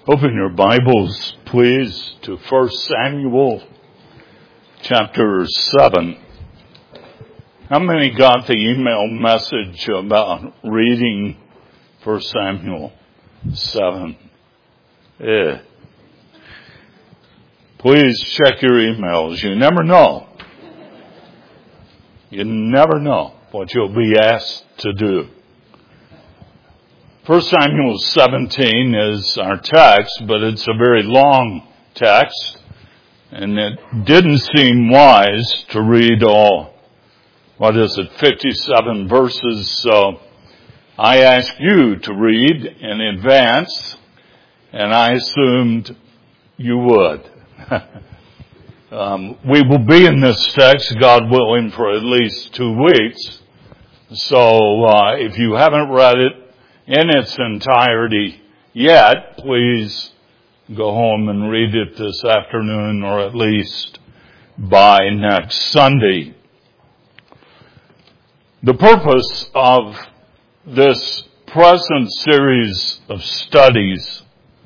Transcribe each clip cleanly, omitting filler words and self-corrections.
Open your Bibles, please, to 1 Samuel chapter 7. How many got the email message about reading 1 Samuel 7? Please check your emails. You never know. You never know what you'll be asked to do. 1 Samuel 17 is our text, but it's a very long text, and it didn't seem wise to read all, 57 verses, so I asked you to read in advance, and I assumed you would. We will be in this text, God willing, for at least 2 weeks, so if you haven't read it in its entirety yet, please go home and read it this afternoon or at least by next Sunday. The purpose of this present series of studies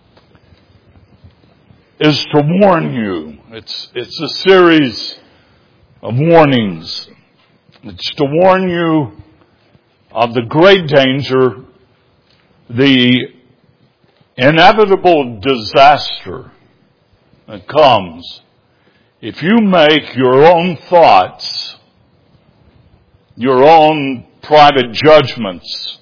is to warn you. It's a series of warnings. It's to warn you of the great danger, the inevitable disaster that comes if you make your own thoughts, your own private judgments,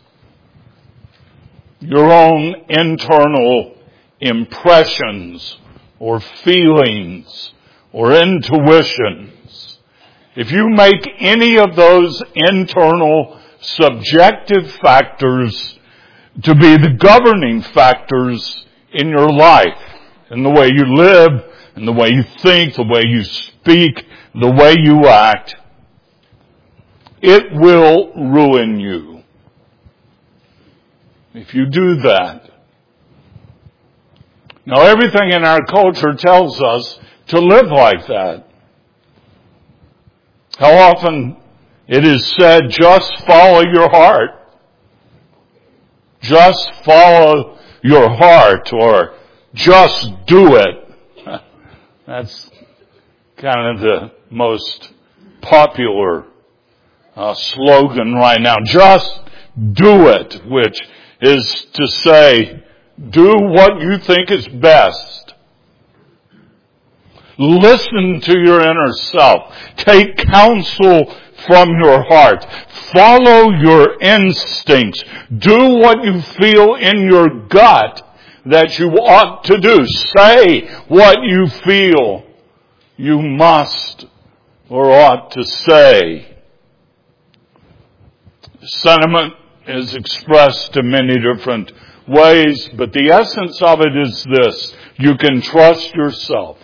your own internal impressions or feelings or intuitions. If you make any of those internal subjective factors to be the governing factors in your life, in the way you live, in the way you think, the way you speak, the way you act, it will ruin you. If you do that. Now, everything in our culture tells us to live like that. How often it is said, just follow your heart. Just follow your heart, or just do it. That's kind of the most popular slogan right now. Just do it, which is to say, do what you think is best. Listen to your inner self. Take counsel from your heart. Follow your instincts. Do what you feel in your gut that you ought to do. Say what you feel you must or ought to say. Sentiment is expressed in many different ways, but the essence of it is this: you can trust yourself.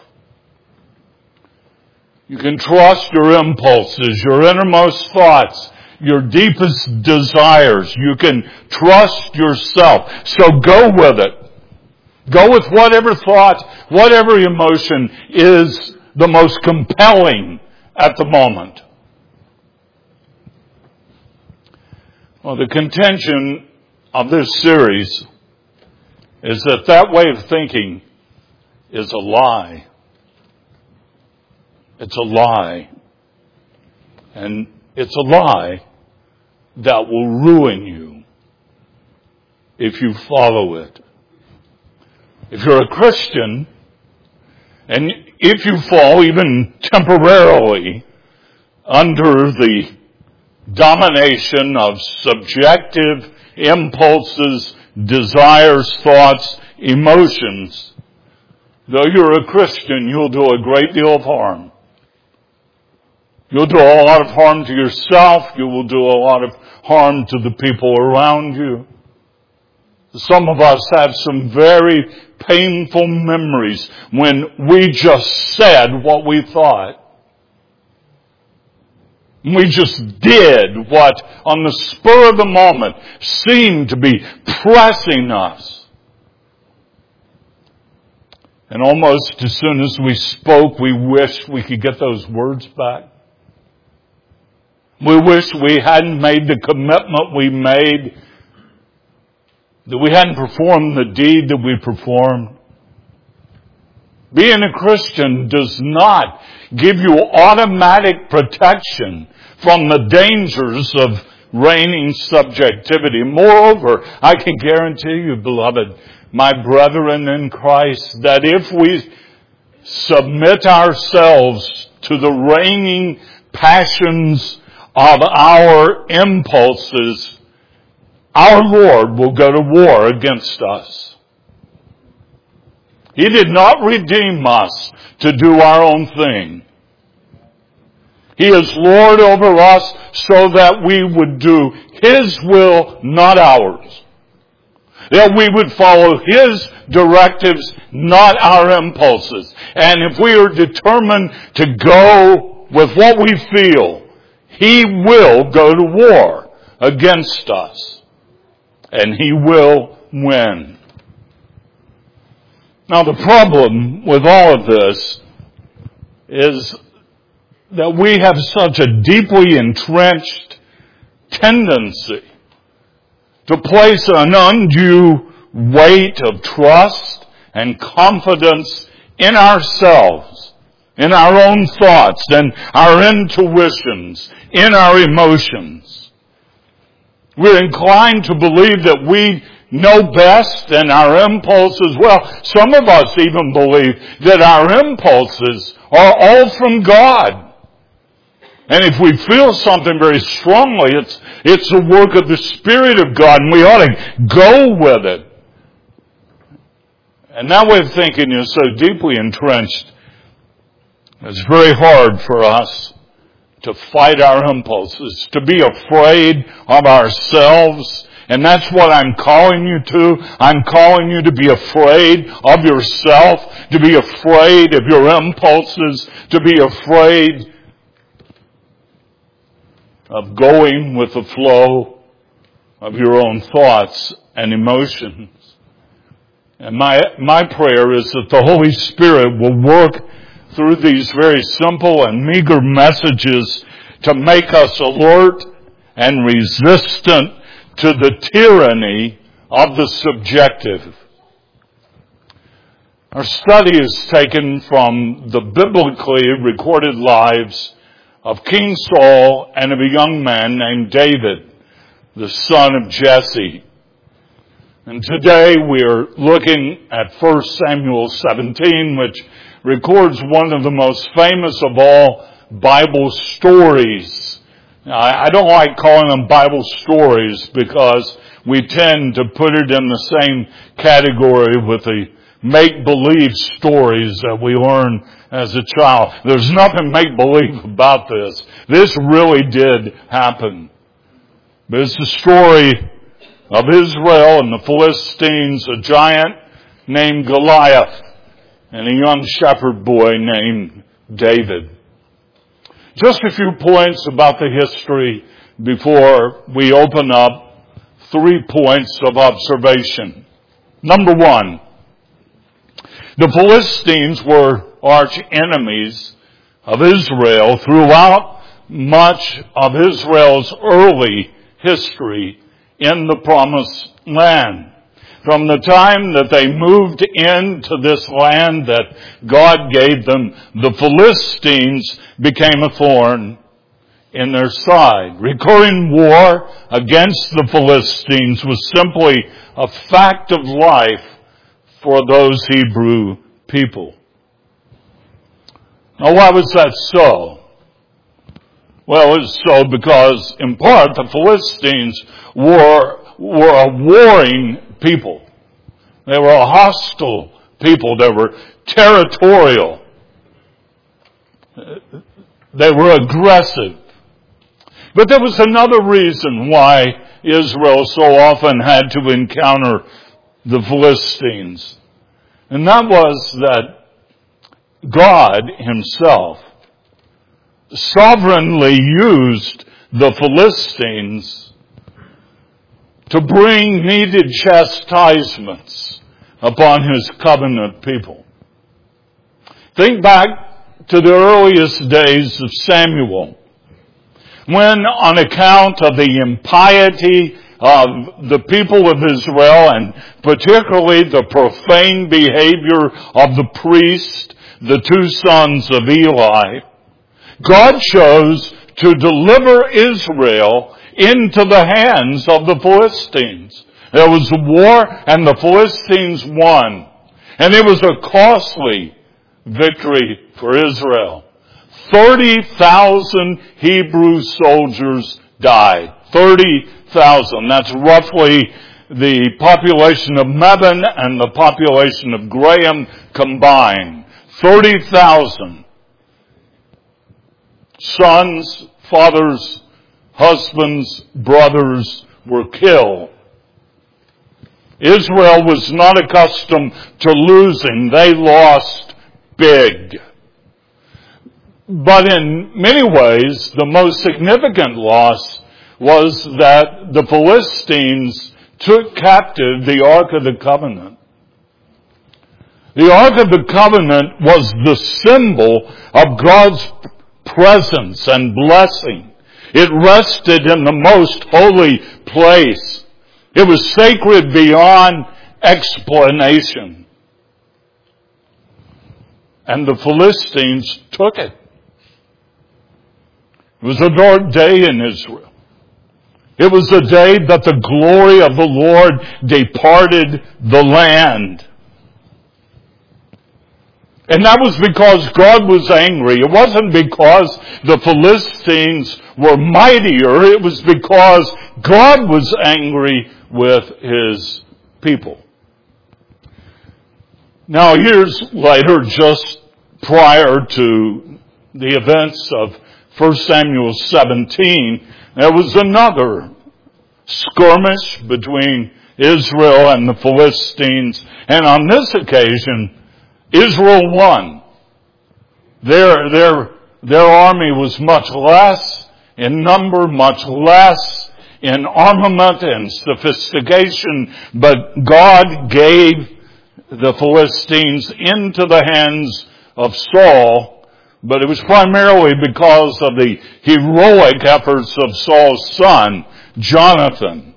You can trust your impulses, your innermost thoughts, your deepest desires. You can trust yourself. So go with it. Go with whatever thought, whatever emotion is the most compelling at the moment. Well, the contention of this series is that way of thinking is a lie. It's a lie. And it's a lie that will ruin you if you follow it. If you're a Christian, and if you fall even temporarily under the domination of subjective impulses, desires, thoughts, emotions, though you're a Christian, you'll do a great deal of harm. You'll do a lot of harm to yourself. You will do a lot of harm to the people around you. Some of us have some very painful memories when we just said what we thought. We just did what, on the spur of the moment, seemed to be pressing us. And almost as soon as we spoke, we wished we could get those words back. We wish we hadn't made the commitment we made, that we hadn't performed the deed that we performed. Being a Christian does not give you automatic protection from the dangers of reigning subjectivity. Moreover, I can guarantee you, beloved, my brethren in Christ, that if we submit ourselves to the reigning passions of our impulses, our Lord will go to war against us. He did not redeem us to do our own thing. He is Lord over us so that we would do His will, not ours. That we would follow His directives, not our impulses. And if we are determined to go with what we feel, He will go to war against us. And He will win. Now the problem with all of this is that we have such a deeply entrenched tendency to place an undue weight of trust and confidence in ourselves, in our own thoughts and our intuitions, in our emotions. We're inclined to believe that we know best and our impulses, well, some of us even believe that our impulses are all from God. And if we feel something very strongly, it's the work of the Spirit of God, and we ought to go with it. And that way of thinking is so deeply entrenched, it's very hard for us to fight our impulses, to be afraid of ourselves. And that's what I'm calling you to. I'm calling you to be afraid of yourself, to be afraid of your impulses, to be afraid of going with the flow of your own thoughts and emotions. And my prayer is that the Holy Spirit will work through these very simple and meager messages to make us alert and resistant to the tyranny of the subjective. Our study is taken from the biblically recorded lives of King Saul and of a young man named David, the son of Jesse. And today we are looking at 1 Samuel 17, which records one of the most famous of all Bible stories. Now, I don't like calling them Bible stories because we tend to put it in the same category with the make-believe stories that we learn as a child. There's nothing make-believe about this. This really did happen. But it's the story of Israel and the Philistines, a giant named Goliath, and a young shepherd boy named David. Just a few points about the history before we open up 3 points of observation. Number 1, the Philistines were arch enemies of Israel throughout much of Israel's early history in the Promised Land. From the time that they moved into this land that God gave them, the Philistines became a thorn in their side. Recurring war against the Philistines was simply a fact of life for those Hebrew people. Now, why was that so? Well, it was so because, in part, the Philistines were a warring people. They were a hostile people. They were territorial. They were aggressive. But there was another reason why Israel so often had to encounter the Philistines. And that was that God Himself sovereignly used the Philistines to bring needed chastisements upon His covenant people. Think back to the earliest days of Samuel, when on account of the impiety the people of Israel, and particularly the profane behavior of the priest, the two sons of Eli, God chose to deliver Israel into the hands of the Philistines. There was a war, and the Philistines won. And it was a costly victory for Israel. 30,000 Hebrew soldiers died. 30,000. That's roughly the population of Mebane and the population of Graham combined. 30,000. Sons, fathers, husbands, brothers were killed. Israel was not accustomed to losing. They lost big. But in many ways, the most significant loss was that the Philistines took captive the Ark of the Covenant. The Ark of the Covenant was the symbol of God's presence and blessing. It rested in the most holy place. It was sacred beyond explanation. And the Philistines took it. It was a dark day in Israel. It was the day that the glory of the Lord departed the land. And that was because God was angry. It wasn't because the Philistines were mightier. It was because God was angry with His people. Now, years later, just prior to the events of 1 Samuel 17, there was another skirmish between Israel and the Philistines. And on this occasion, Israel won. Their army was much less in number, much less in armament and sophistication, but God gave the Philistines into the hands of Saul, but it was primarily because of the heroic efforts of Saul's son, Jonathan.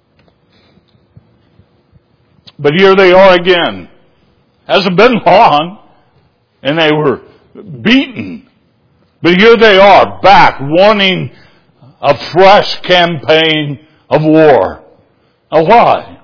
But here they are again. Hasn't been long, and they were beaten. But here they are, back, wanting a fresh campaign of war. Now why?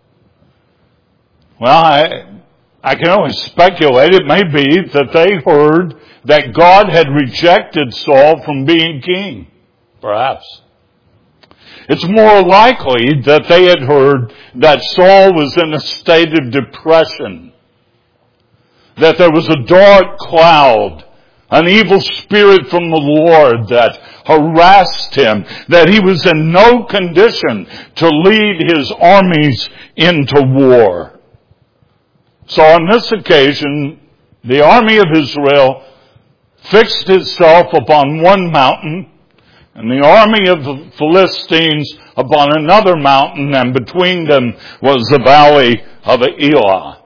Well, I can only speculate. It may be that they heard that God had rejected Saul from being king, perhaps. It's more likely that they had heard that Saul was in a state of depression, that there was a dark cloud, an evil spirit from the Lord that harassed him, that he was in no condition to lead his armies into war. So on this occasion, the army of Israel fixed itself upon one mountain, and the army of the Philistines upon another mountain, and between them was the valley of Elah.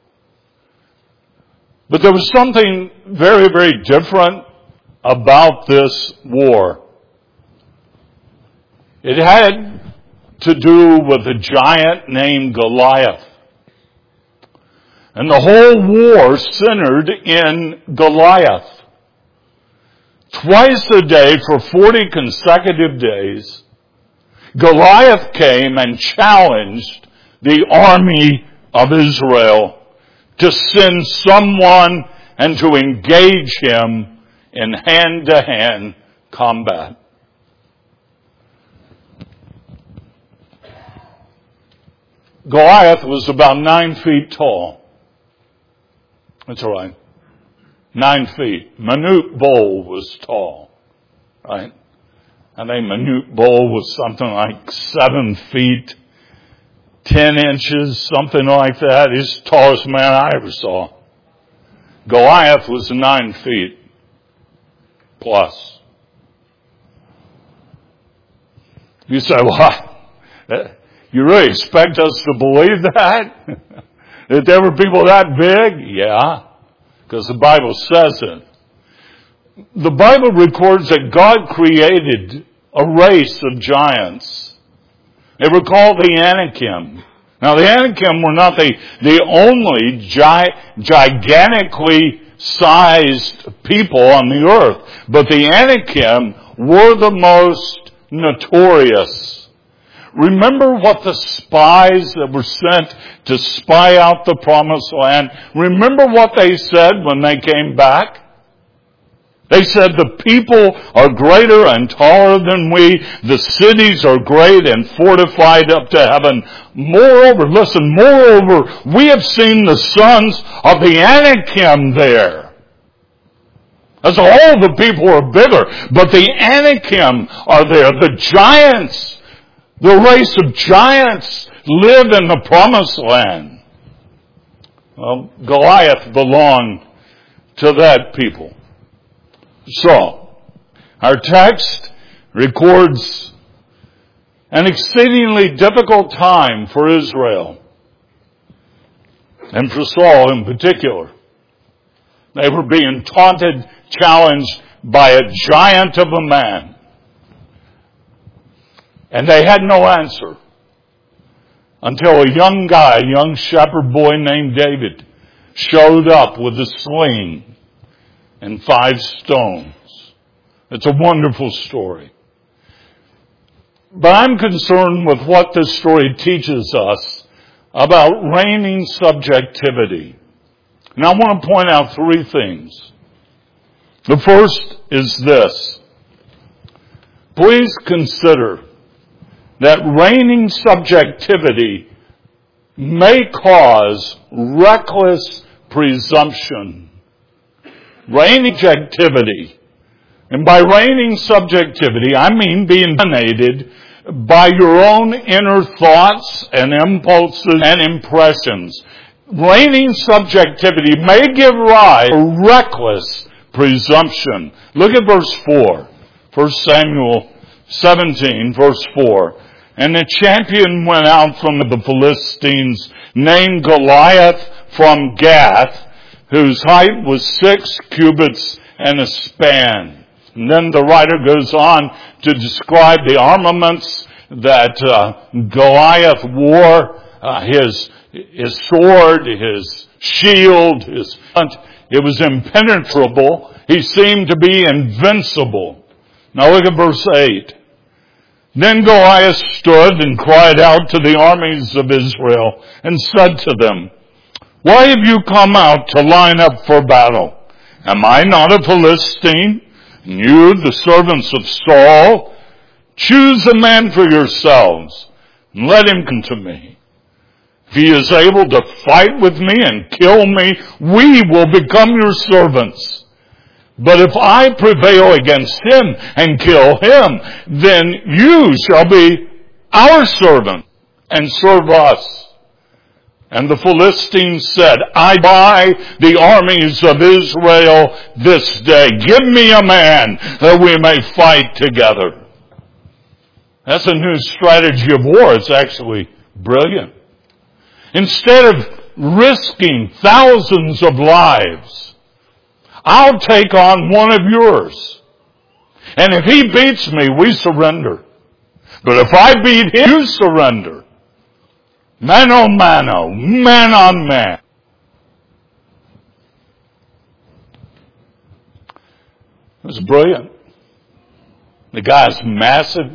But there was something very, very different about this war. It had to do with a giant named Goliath. And the whole war centered in Goliath. Twice a day for 40 consecutive days, Goliath came and challenged the army of Israel to send someone and to engage him in hand-to-hand combat. Goliath was about 9 feet tall. That's right. 9 feet. Manute Bol was tall. Right? I think Manute Bol was something like 7 feet, 10 inches, something like that. He's the tallest man I ever saw. Goliath was 9 feet plus. You say, what? You really expect us to believe that? That there were people that big? Yeah, because the Bible says it. The Bible records that God created a race of giants. They were called the Anakim. Now the Anakim were not the only gigantically sized people on the earth, but the Anakim were the most notorious. Remember what the spies that were sent to spy out the promised land, remember what they said when they came back? They said the people are greater and taller than we. The cities are great and fortified up to heaven. Moreover, we have seen the sons of the Anakim there. As a whole, the people are bigger, but the Anakim are there. The giants, the race of giants, live in the promised land. Well, Goliath belonged to that people. So, our text records an exceedingly difficult time for Israel, and for Saul in particular. They were being taunted, challenged by a giant of a man. And they had no answer until a young shepherd boy named David showed up with a sling and 5 stones. It's a wonderful story. But I'm concerned with what this story teaches us about reigning subjectivity. And I want to point out 3 things. The first is this. Please consider that reigning subjectivity may cause reckless presumption. Reigning subjectivity. And by reigning subjectivity, I mean being dominated by your own inner thoughts and impulses and impressions. Reigning subjectivity may give rise to reckless presumption. Look at verse 4. 1 Samuel 17, verse 4. And the champion went out from the Philistines, named Goliath from Gath, whose height was 6 cubits and a span. And then the writer goes on to describe the armaments that Goliath wore, his sword, his shield, it was impenetrable. He seemed to be invincible. Now look at verse 8. Then Goliath stood and cried out to the armies of Israel and said to them, why have you come out to line up for battle? Am I not a Philistine? And you, the servants of Saul, choose a man for yourselves and let him come to me. If he is able to fight with me and kill me, we will become your servants. But if I prevail against him and kill him, then you shall be our servant and serve us. And the Philistines said, I buy the armies of Israel this day. Give me a man that we may fight together. That's a new strategy of war. It's actually brilliant. Instead of risking thousands of lives, I'll take on one of yours. And if he beats me, we surrender. But if I beat him, you surrender. Mano mano, man on man. It was brilliant. The guy's massive.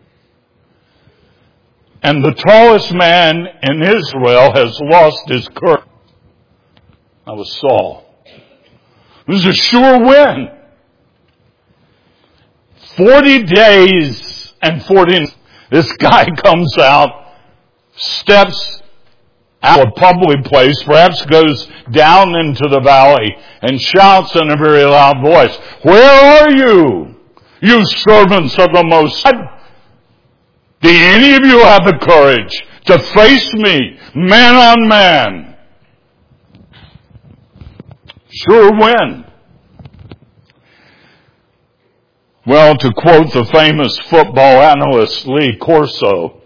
And the tallest man in Israel has lost his courage. That was Saul. It was a sure win. 40 days and 40 nights. This guy comes out, steps out of a public place, perhaps goes down into the valley and shouts in a very loud voice, where are you, you servants of the Most High? Do any of you have the courage to face me, man on man? Sure win. Well, to quote the famous football analyst Lee Corso,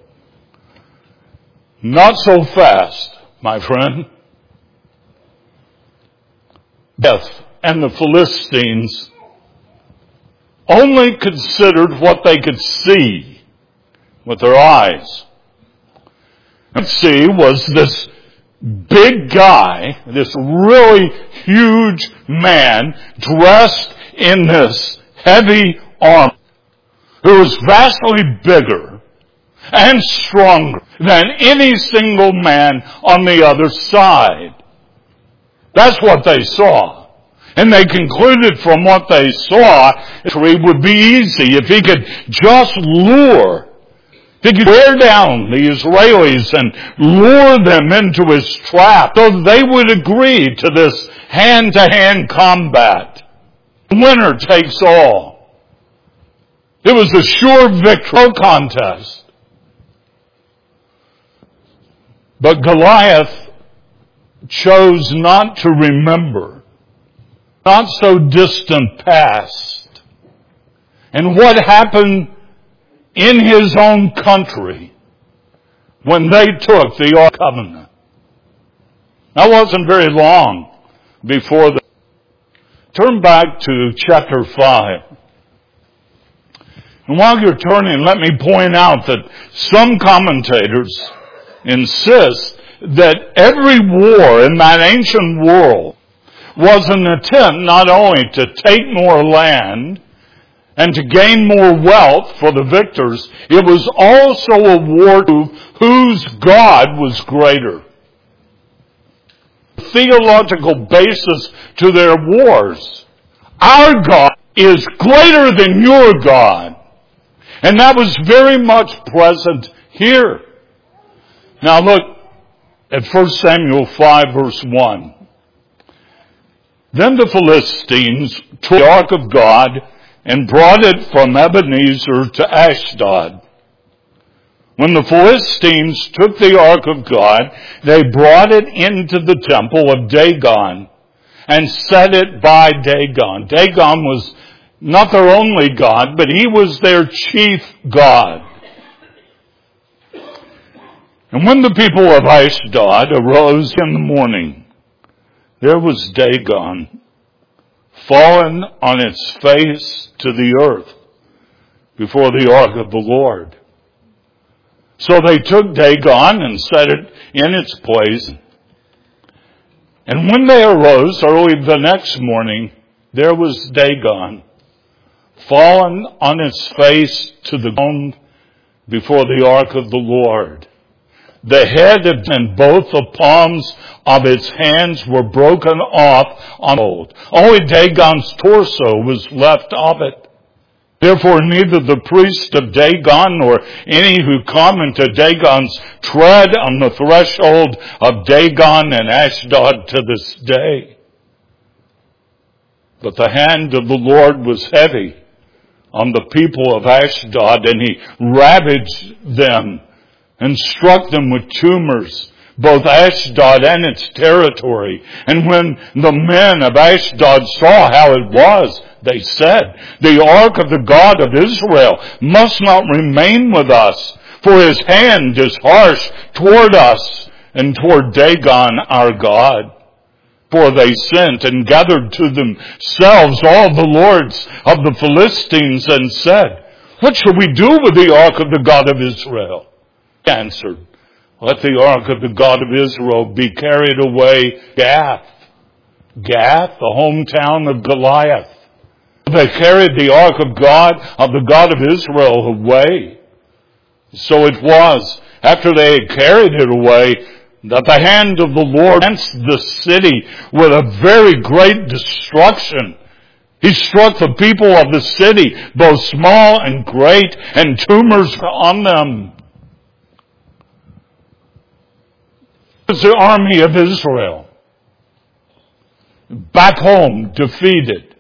not so fast, my friend. Death and the Philistines only considered what they could see with their eyes. See, was this big guy, this really huge man, dressed in this heavy armor, who was vastly bigger and stronger than any single man on the other side. That's what they saw. And they concluded from what they saw, it would be easy if he could just lure, he could wear down the Israelis and lure them into his trap so they would agree to this hand-to-hand combat. Winner takes all. It was a sure victory contest. But Goliath chose not to remember, not so distant past, and what happened in his own country when they took the Ark of the Covenant. That wasn't very long before the... Turn back to chapter 5. And while you're turning, let me point out that some commentators insist that every war in that ancient world was an attempt not only to take more land and to gain more wealth for the victors, it was also a war to whose God was greater. The theological basis to their wars. Our God is greater than your God. And that was very much present here. Now look at 1 Samuel 5 verse 1. Then the Philistines took the ark of God and brought it from Ebenezer to Ashdod. When the Philistines took the ark of God, they brought it into the temple of Dagon and set it by Dagon. Dagon was not their only god, but he was their chief god. And when the people of Ashdod arose in the morning, there was Dagon fallen on its face to the earth before the ark of the Lord. So they took Dagon and set it in its place. And when they arose early the next morning, there was Dagon fallen on its face to the ground before the ark of the Lord. The head and both the palms of its hands were broken off on the old. Only Dagon's torso was left of it. Therefore neither the priest of Dagon nor any who come into Dagon's tread on the threshold of Dagon and Ashdod to this day. But the hand of the Lord was heavy on the people of Ashdod, and he ravaged them and struck them with tumors, both Ashdod and its territory. And when the men of Ashdod saw how it was, they said, the ark of the God of Israel must not remain with us, for his hand is harsh toward us and toward Dagon our God. For they sent and gathered to themselves all the lords of the Philistines and said, what shall we do with the ark of the God of Israel? He answered, let the ark of the God of Israel be carried away Gath. Gath, the hometown of Goliath. They carried the ark of the God of Israel away. So it was, after they had carried it away, that the hand of the Lord against the city with a very great destruction. He struck the people of the city, both small and great, and tumors on them. It was the army of Israel, back home, defeated.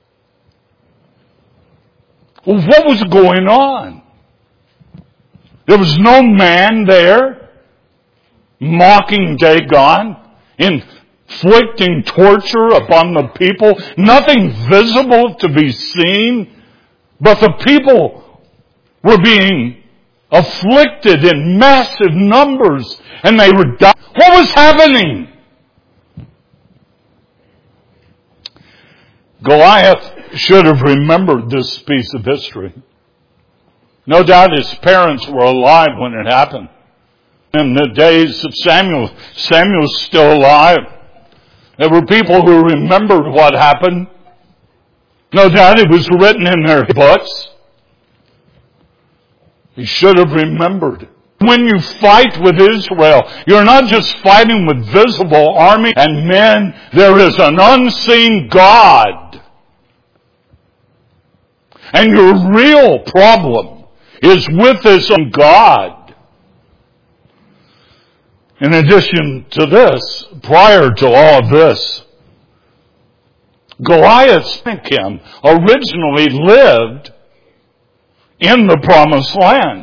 Well, what was going on? There was no man there mocking Dagon, inflicting torture upon the people, nothing visible to be seen, but the people were being afflicted in massive numbers, and they were dying. What was happening? Goliath should have remembered this piece of history. No doubt his parents were alive when it happened. In the days of Samuel's still alive. There were people who remembered what happened. No doubt it was written in their books. He should have remembered. When you fight with Israel, you're not just fighting with visible army and men. There is an unseen God. And your real problem is with this God. In addition to this, prior to all of this, Goliath originally lived in the Promised Land.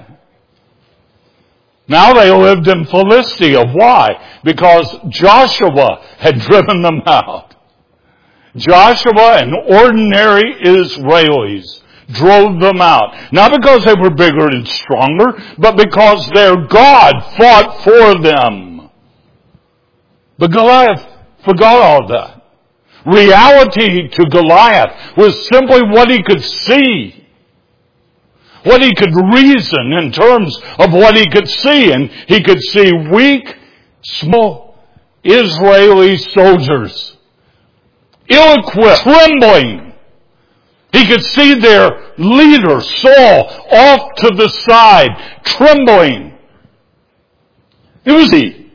Now they lived in Philistia. Why? Because Joshua had driven them out. Joshua and ordinary Israelis drove them out. Not because they were bigger and stronger, but because their God fought for them. But Goliath forgot all that. Reality to Goliath was simply what he could see. What he could reason in terms of what he could see. And he could see weak, small Israeli soldiers. Ill-equipped, trembling. He could see their leader, Saul, off to the side, trembling. It was he.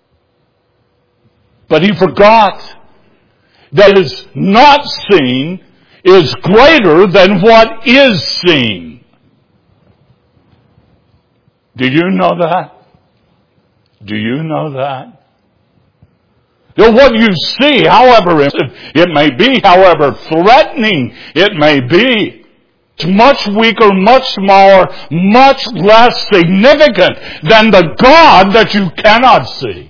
But he forgot that is not seen is greater than what is seen. Do you know that? Do you know that? What you see, however it may be, however threatening it may be, it's much weaker, much smaller, much less significant than the God that you cannot see.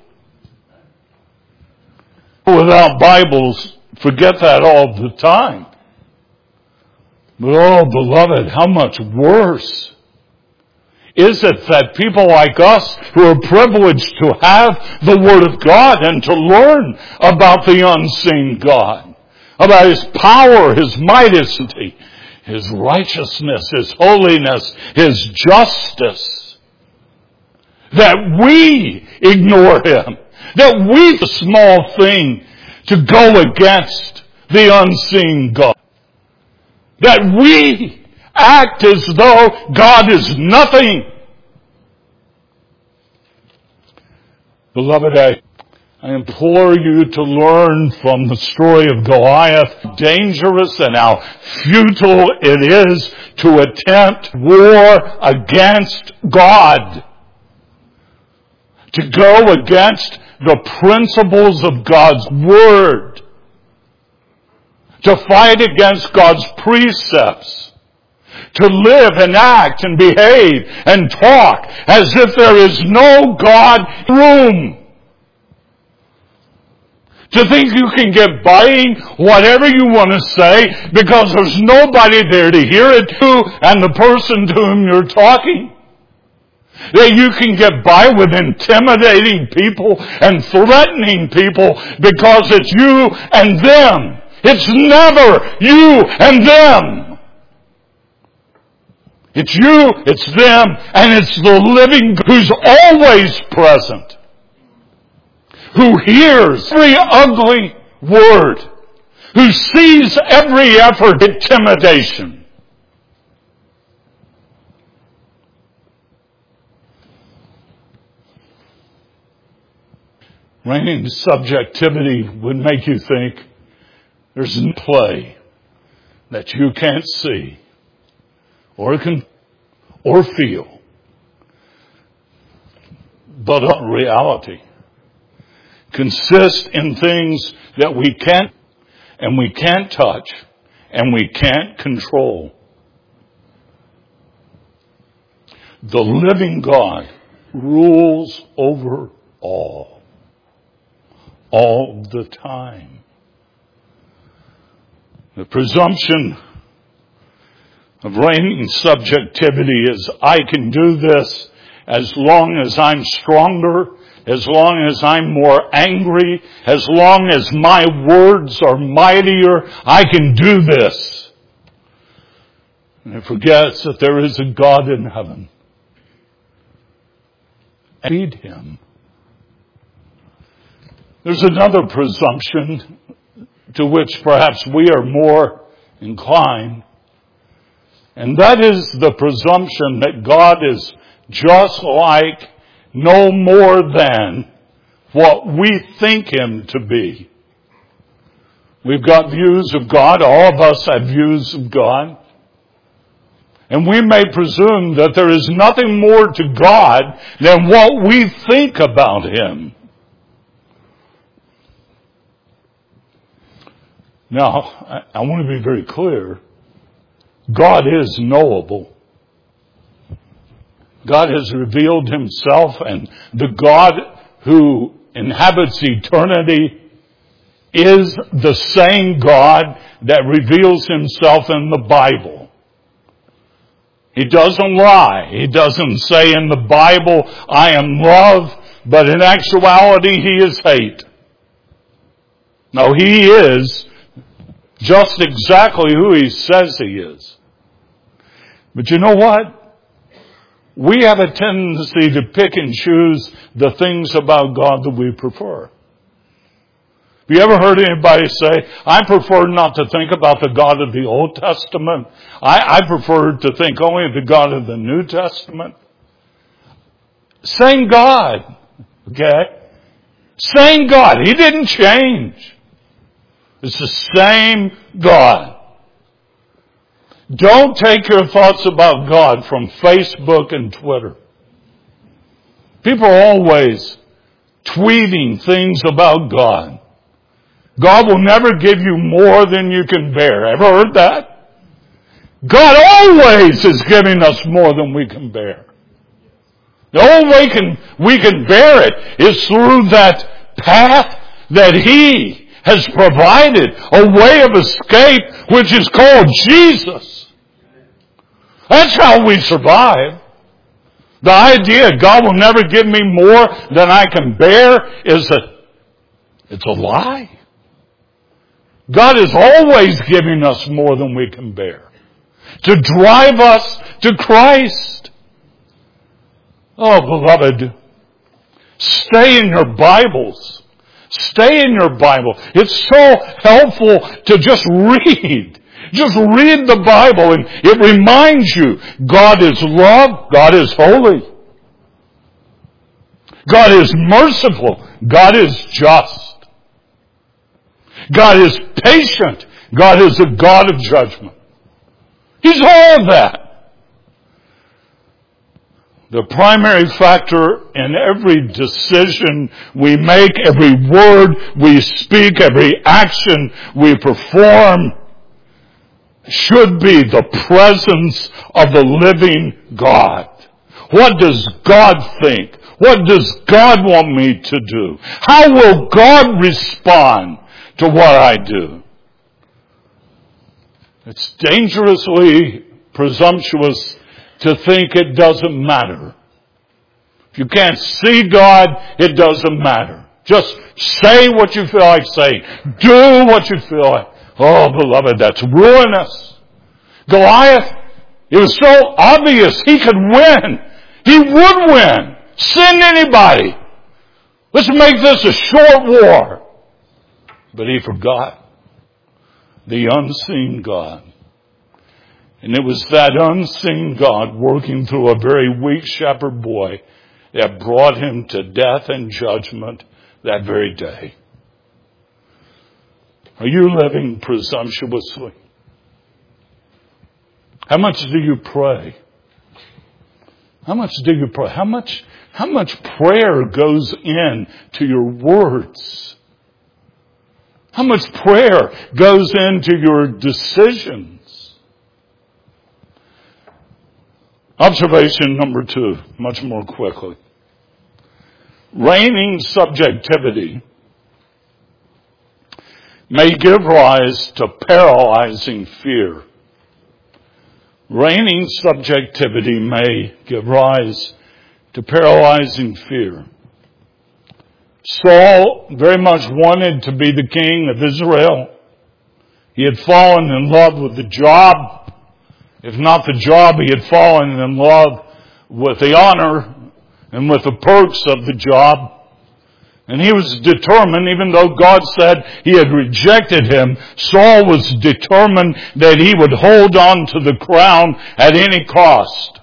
Without Bibles, forget that all the time. But oh, beloved, how much worse is it that people like us who are privileged to have the Word of God and to learn about the unseen God, about His power, His might, His righteousness, His holiness, His justice, that we ignore Him, that we, the small thing, to go against the unseen God, that we act as though God is nothing. Beloved, I implore you to learn from the story of Goliath how dangerous and how futile it is to attempt war against God. To go against the principles of God's Word. To fight against God's precepts. To live and act and behave and talk as if there is no God room. To think you can get by whatever you want to say because there's nobody there to hear it to and the person to whom you're talking. That you can get by with intimidating people and threatening people because it's you and them. It's never you and them. It's you, it's them, and it's the living God who's always present. Who hears every ugly word. Who sees every effort at intimidation. Reigning subjectivity would make you think there's no play that you can't see or feel. But reality consists in things that we can't and we can't touch and we can't control. The living God rules over all the time. The presumption of reigning subjectivity is I can do this as long as I'm stronger, as long as I'm more angry, as long as my words are mightier, I can do this. And it forgets that there is a God in heaven. and feed him. There's another presumption to which perhaps we are more inclined, and that is the presumption that God is just like, no more than, what we think him to be. We've got views of God. All of us have views of God. And we may presume that there is nothing more to God than what we think about him. Now, I want to be very clear. God is knowable. God has revealed himself, and the God who inhabits eternity is the same God that reveals himself in the Bible. He doesn't lie. He doesn't say in the Bible, I am love, but in actuality he is hate. No, he is just exactly who he says he is. But you know what? We have a tendency to pick and choose the things about God that we prefer. Have you ever heard anybody say, I prefer not to think about the God of the Old Testament. I prefer to think only of the God of the New Testament. Same God. Okay? Same God. He didn't change. It's the same God. Don't take your thoughts about God from Facebook and Twitter. People are always tweeting things about God. God will never give you more than you can bear. Ever heard that? God always is giving us more than we can bear. The only way we can bear it is through that path that he has provided, a way of escape which is called Jesus. That's how we survive. The idea God will never give me more than I can bear it's a lie. God is always giving us more than we can bear to drive us to Christ. Oh, beloved, stay in your Bibles. Stay in your Bible. It's so helpful to just read. Just read the Bible and it reminds you God is love, God is holy. God is merciful, God is just. God is patient, God is a God of judgment. He's all of that. The primary factor in every decision we make, every word we speak, every action we perform should be the presence of the living God. What does God think? What does God want me to do? How will God respond to what I do? It's dangerously presumptuous to think it doesn't matter. If you can't see God, it doesn't matter. Just say what you feel like saying. Do what you feel like. Oh, beloved, that's ruinous. Goliath, it was so obvious he could win. He would win. Send anybody. Let's make this a short war. But he forgot the unseen God. And it was that unseen God working through a very weak shepherd boy that brought him to death and judgment that very day. Are you living presumptuously? How much do you pray? How much do you pray? How much prayer goes in to your words? How much prayer goes into your decisions? Observation number 2, much more quickly. Reigning subjectivity may give rise to paralyzing fear. Reigning subjectivity may give rise to paralyzing fear. Saul very much wanted to be the king of Israel. He had fallen in love with the job. If not the job, he had fallen in love with the honor. and with the perks of the job. And he was determined, even though God said he had rejected him, Saul was determined that he would hold on to the crown at any cost.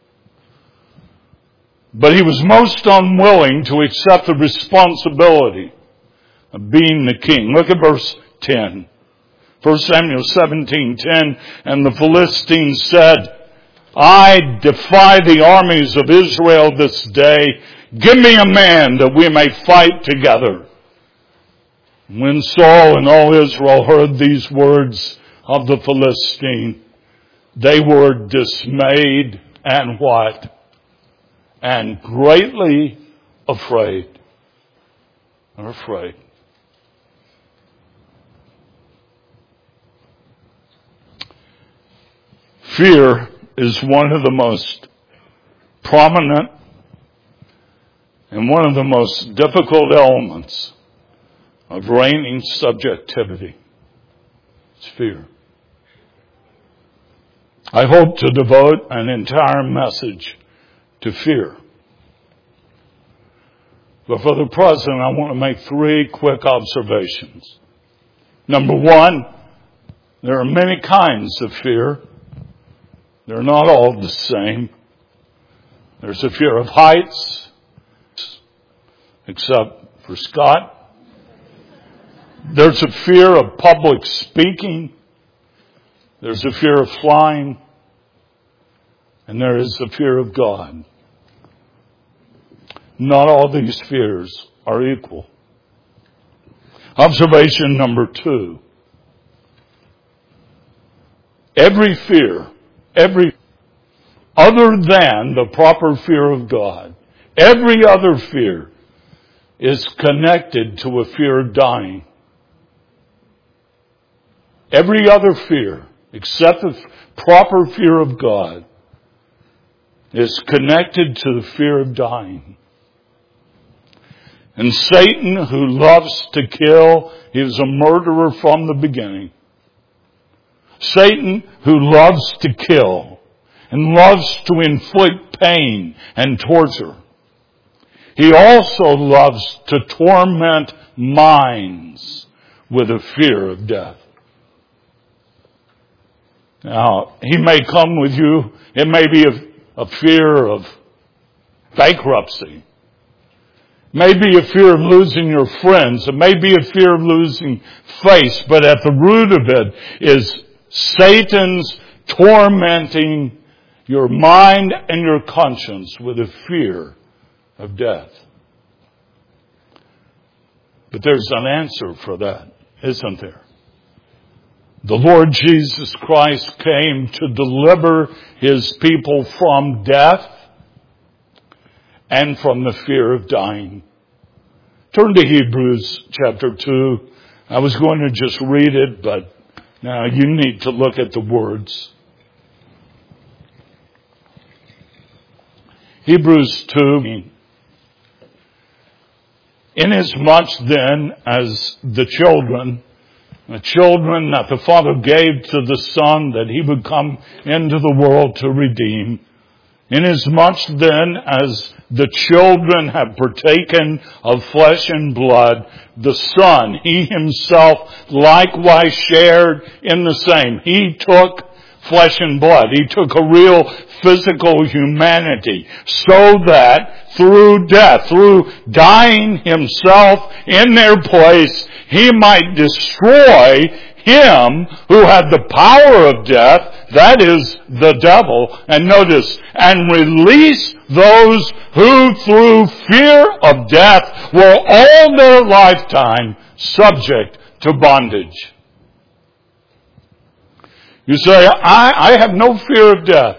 But he was most unwilling to accept the responsibility of being the king. Look at verse 10. 1 Samuel 17:10, and the Philistines said, I defy the armies of Israel this day. Give me a man that we may fight together. When Saul and all Israel heard these words of the Philistine, they were dismayed and what? And greatly afraid. They're afraid. Fear is one of the most prominent and one of the most difficult elements of reigning subjectivity. It's fear. I hope to devote an entire message to fear. But for the present, I want to make 3 quick observations. Number 1, there are many kinds of fear. They're not all the same. There's a fear of heights, except for Scott. There's a fear of public speaking. There's a fear of flying. And there is a fear of God. Not all these fears are equal. Observation number 2. Every fear, other than the proper fear of God, every other fear is connected to a fear of dying. Every other fear, except the proper fear of God, is connected to the fear of dying. And Satan, who loves to kill, he was a murderer from the beginning. Satan, who loves to kill and loves to inflict pain and torture, he also loves to torment minds with a fear of death. Now, he may come with you. It may be a fear of bankruptcy. It may be a fear of losing your friends. It may be a fear of losing face. But at the root of it is Satan's tormenting your mind and your conscience with a fear of death. But there's an answer for that, isn't there? The Lord Jesus Christ came to deliver His people from death and from the fear of dying. Turn to Hebrews chapter 2. I was going to just read it, but now you need to look at the words. Hebrews 2. Inasmuch then as the children that the Father gave to the Son that He would come into the world to redeem, inasmuch then as the children have partaken of flesh and blood, the Son, He Himself likewise shared in the same. He took flesh and blood. He took a real physical humanity so that through death, through dying Himself in their place, He might destroy him who had the power of death, that is the devil, and notice, and release those who through fear of death were all their lifetime subject to bondage. You say, I have no fear of death.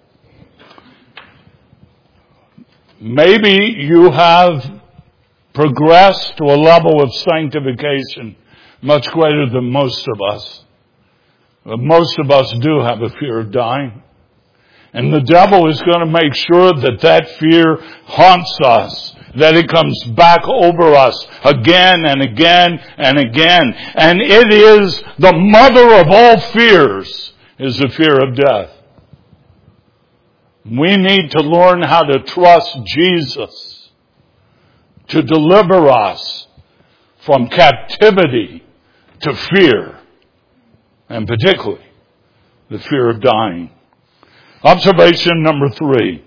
Maybe you have progressed to a level of sanctification much greater than most of us. But most of us do have a fear of dying. And the devil is going to make sure that that fear haunts us, that it comes back over us again and again and again. And it is the mother of all fears, is the fear of death. We need to learn how to trust Jesus to deliver us from captivity to fear, and particularly the fear of dying. Observation number 3.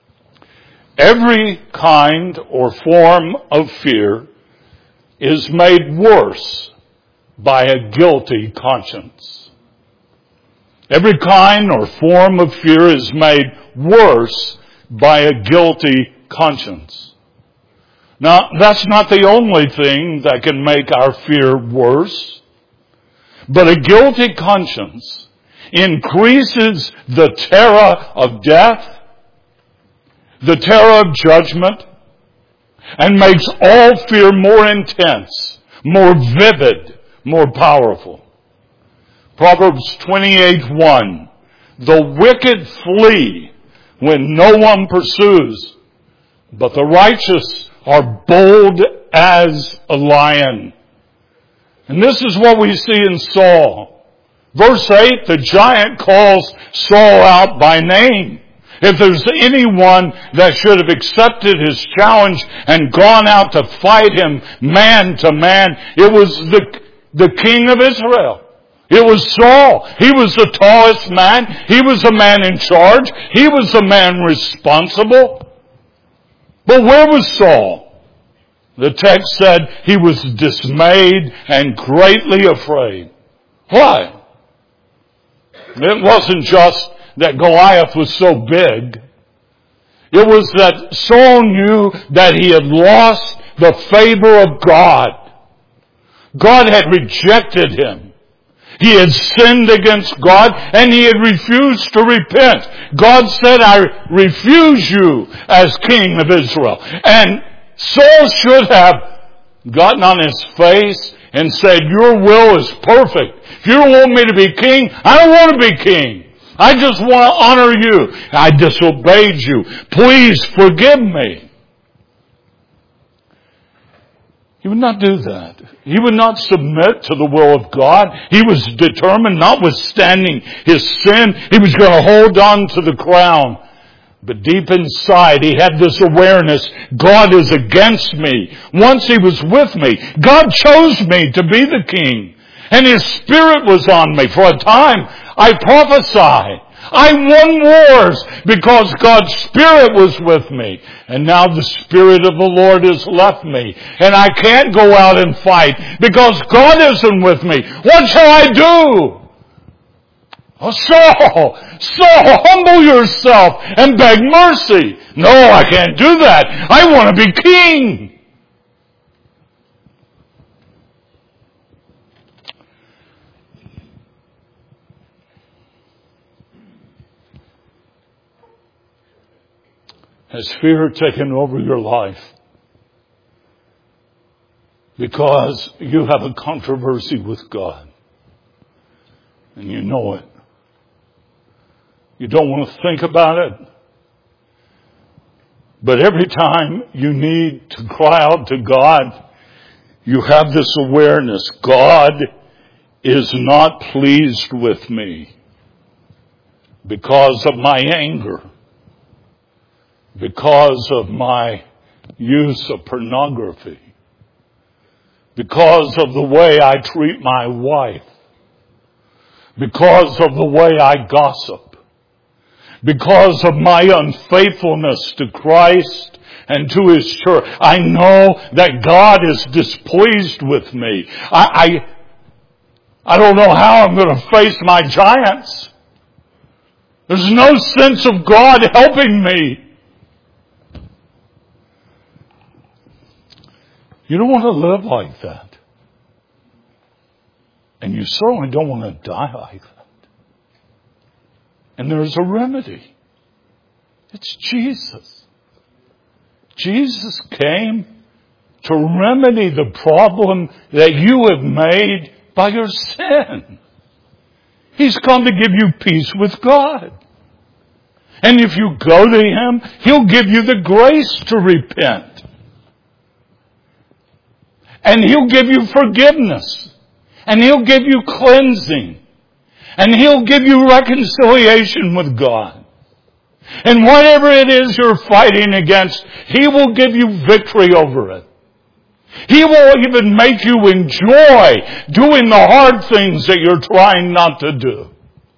Every kind or form of fear is made worse by a guilty conscience. Every kind or form of fear is made worse by a guilty conscience. Now, that's not the only thing that can make our fear worse, but a guilty conscience increases the terror of death, the terror of judgment, and makes all fear more intense, more vivid, more powerful. Proverbs 28:1. The wicked flee when no one pursues, but the righteous are bold as a lion. And this is what we see in Saul. Verse 8, the giant calls Saul out by name. If there's anyone that should have accepted his challenge and gone out to fight him man to man, it was the king of Israel. It was Saul. He was the tallest man. He was the man in charge. He was the man responsible. But where was Saul? The text said he was dismayed and greatly afraid. Why? It wasn't just that Goliath was so big. It was that Saul knew that he had lost the favor of God. God had rejected him. He had sinned against God and he had refused to repent. God said, I refuse you as king of Israel. And Saul should have gotten on his face and said, your will is perfect. If you don't want me to be king, I don't want to be king. I just want to honor you. I disobeyed you. Please forgive me. He would not do that. He would not submit to the will of God. He was determined, notwithstanding his sin, he was going to hold on to the crown. But deep inside, he had this awareness, God is against me. Once he was with me, God chose me to be the king. And his spirit was on me. For a time, I prophesied. I won wars because God's Spirit was with me. And now the Spirit of the Lord has left me. And I can't go out and fight because God isn't with me. What shall I do? Oh, Saul, humble yourself and beg mercy. No, I can't do that. I want to be king. Has fear taken over your life? Because you have a controversy with God. And you know it. You don't want to think about it. But every time you need to cry out to God, you have this awareness. God is not pleased with me because of my anger. Because of my use of pornography. Because of the way I treat my wife. Because of the way I gossip. Because of my unfaithfulness to Christ and to His church. I know that God is displeased with me. I don't know how I'm going to face my giants. There's no sense of God helping me. You don't want to live like that. And you certainly don't want to die like that. And there's a remedy. It's Jesus. Jesus came to remedy the problem that you have made by your sin. He's come to give you peace with God. And if you go to Him, He'll give you the grace to repent. And He'll give you forgiveness. And He'll give you cleansing. And He'll give you reconciliation with God. And whatever it is you're fighting against, He will give you victory over it. He will even make you enjoy doing the hard things that you're trying not to do.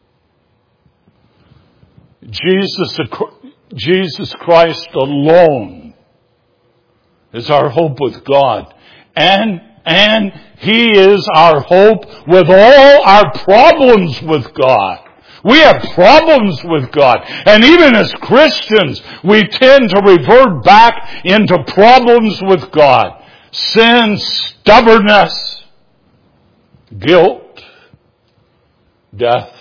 Jesus Christ alone is our hope with God. And He is our hope with all our problems with God. We have problems with God. And even as Christians, we tend to revert back into problems with God. Sin, stubbornness, guilt, death.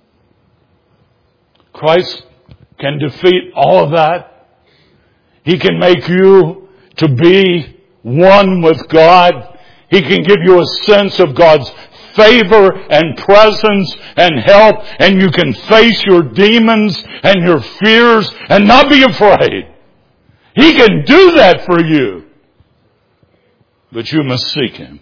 Christ can defeat all of that. He can make you to be one with God. He can give you a sense of God's favor and presence and help, and you can face your demons and your fears and not be afraid. He can do that for you. But you must seek Him.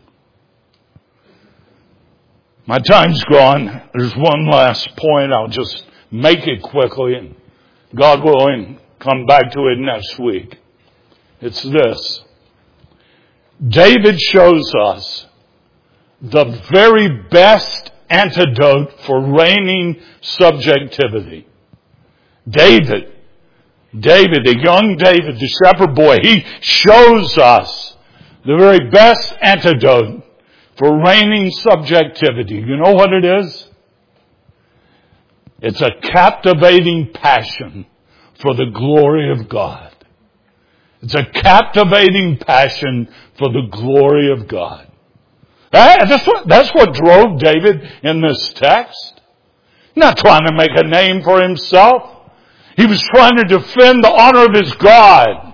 My time's gone. There's one last point. I'll just make it quickly, and God willing, come back to it next week. It's this. David shows us the very best antidote for reigning subjectivity. David, the young David, the shepherd boy, he shows us the very best antidote for reigning subjectivity. You know what it is? It's a captivating passion for the glory of God. It's a captivating passion for the glory of God. That's what drove David in this text. Not trying to make a name for himself. He was trying to defend the honor of his God.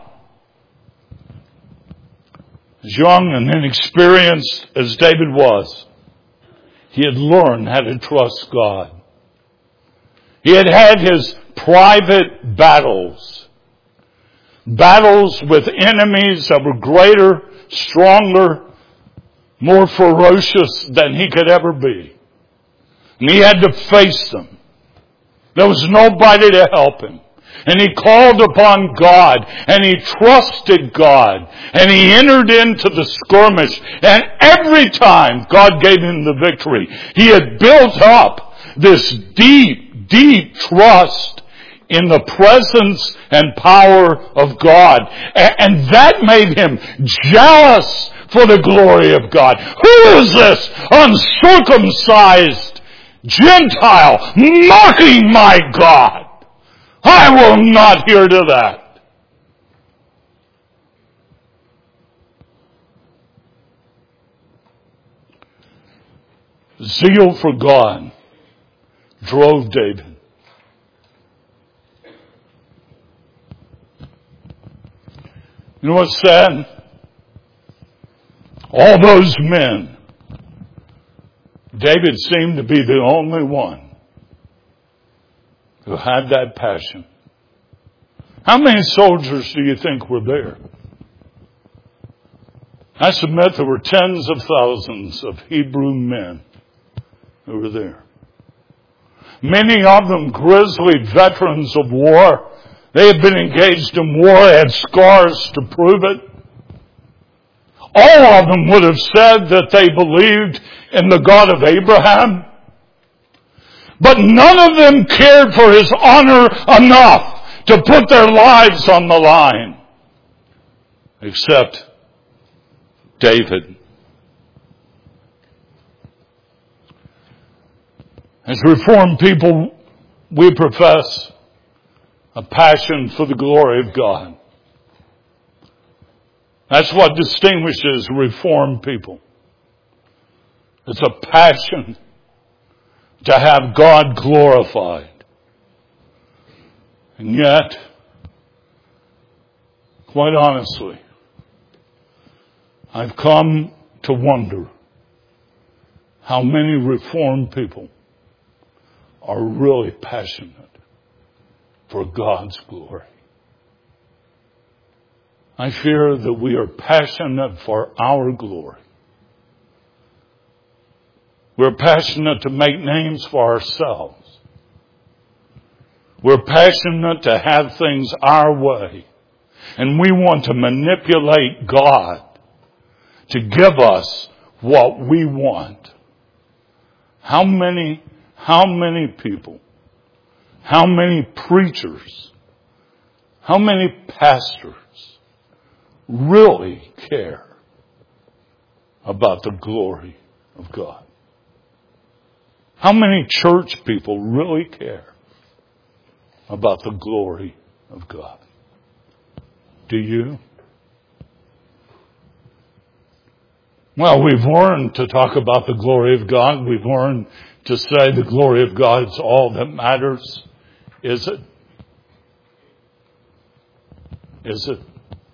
As young and inexperienced as David was, he had learned how to trust God. He had had his private battles. Battles with enemies that were greater, stronger, more ferocious than he could ever be. And he had to face them. There was nobody to help him. And he called upon God, and he trusted God, and he entered into the skirmish. And every time God gave him the victory, he had built up this deep, deep trust in the presence and power of God. And that made him jealous for the glory of God. Who is this uncircumcised Gentile mocking my God? I will not hear to that. Zeal for God drove David. You know what's sad? All those men, David seemed to be the only one who had that passion. How many soldiers do you think were there? I submit there were tens of thousands of Hebrew men who were there. Many of them grisly veterans of war. They had been engaged in war, had scars to prove it. All of them would have said that they believed in the God of Abraham. But none of them cared for His honor enough to put their lives on the line. Except David. As Reformed people, we profess a passion for the glory of God. That's what distinguishes Reformed people. It's a passion to have God glorified. And yet, quite honestly, I've come to wonder how many Reformed people are really passionate for God's glory. I fear that we are passionate for our glory. We're passionate to make names for ourselves. We're passionate to have things our way. And we want to manipulate God to give us what we want. How many people, how many preachers, how many pastors really care about the glory of God? How many church people really care about the glory of God? Do you? Well, we've learned to talk about the glory of God. We've learned to say the glory of God is all that matters. Is it? Is it?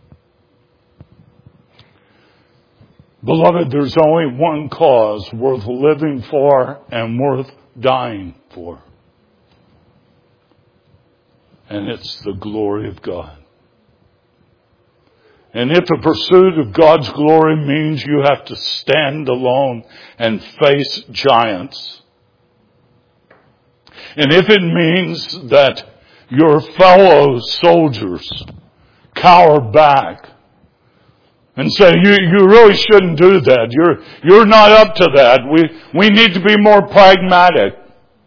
Beloved, there's only one cause worth living for and worth dying for. And it's the glory of God. And if the pursuit of God's glory means you have to stand alone and face giants, and if it means that your fellow soldiers cower back and say, you really shouldn't do that. You're not up to that. We need to be more pragmatic.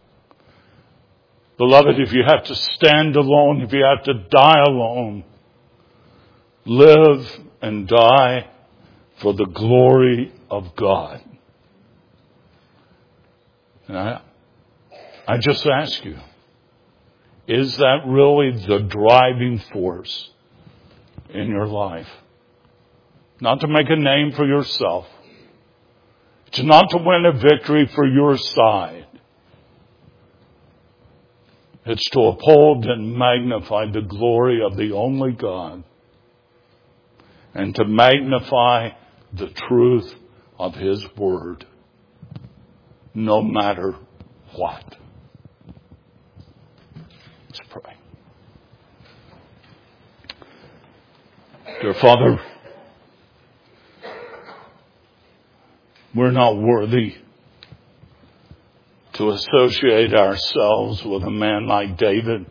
Beloved, if you have to stand alone, if you have to die alone, live and die for the glory of God. And I just ask you, is that really the driving force in your life? Not to make a name for yourself. It's not to win a victory for your side. It's to uphold and magnify the glory of the only God. And to magnify the truth of His Word. No matter what. Let's pray. Dear Father, we're not worthy to associate ourselves with a man like David.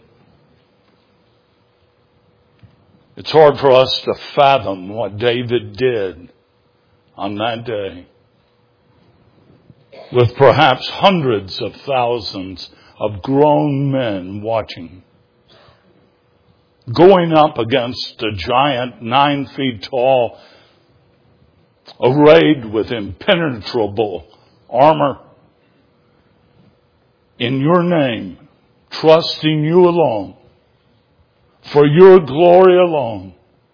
It's hard for us to fathom what David did on that day, with perhaps hundreds of thousands of grown men watching, going up against a giant 9 feet tall, arrayed with impenetrable armor, in your name, trusting you alone, for your glory alone.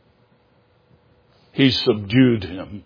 He subdued him.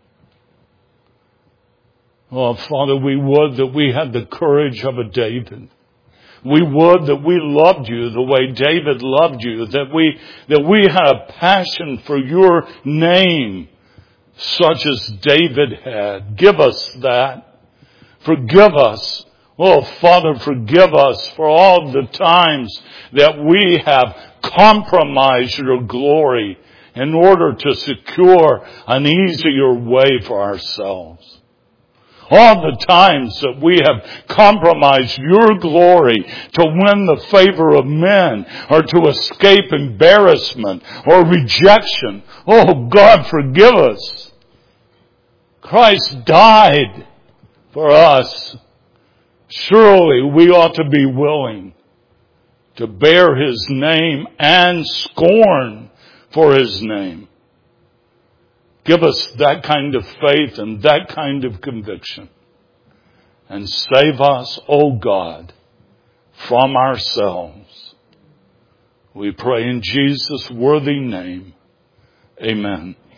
Oh, Father, we would that we had the courage of a David. We would that we loved you the way David loved you, that we had a passion for your name such as David had. Give us that. Forgive us. Oh, Father, forgive us for all the times that we have compromised your glory in order to secure an easier way for ourselves. All the times that we have compromised your glory to win the favor of men or to escape embarrassment or rejection. Oh, God, forgive us. Christ died for us. Surely we ought to be willing to bear His name and scorn for His name. Give us that kind of faith and that kind of conviction. And save us, O God, from ourselves. We pray in Jesus' worthy name. Amen.